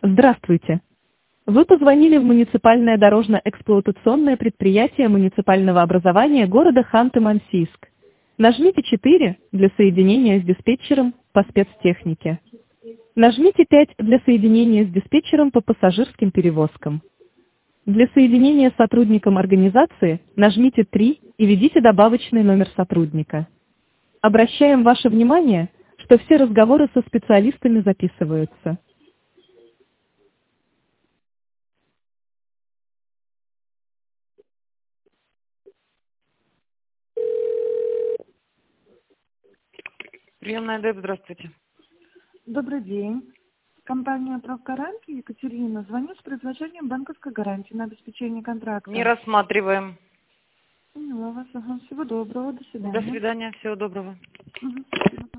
Здравствуйте. Вы позвонили в муниципальное дорожно-эксплуатационное предприятие муниципального образования города Ханты-Мансийск. Нажмите 4 для соединения с диспетчером по спецтехнике. Нажмите 5 для соединения с диспетчером по пассажирским перевозкам. Для соединения с сотрудником организации нажмите 3 и введите добавочный номер сотрудника. Обращаем ваше внимание, что все разговоры со специалистами записываются. Приемная ДЭП, здравствуйте. Добрый день. Компания «Правгаранти» Екатерина. Звоню с предложением банковской гарантии на обеспечение контракта. Не рассматриваем. Поняла вас. Ага. Всего доброго. До свидания. До свидания, всего доброго. Мгм. Спасибо.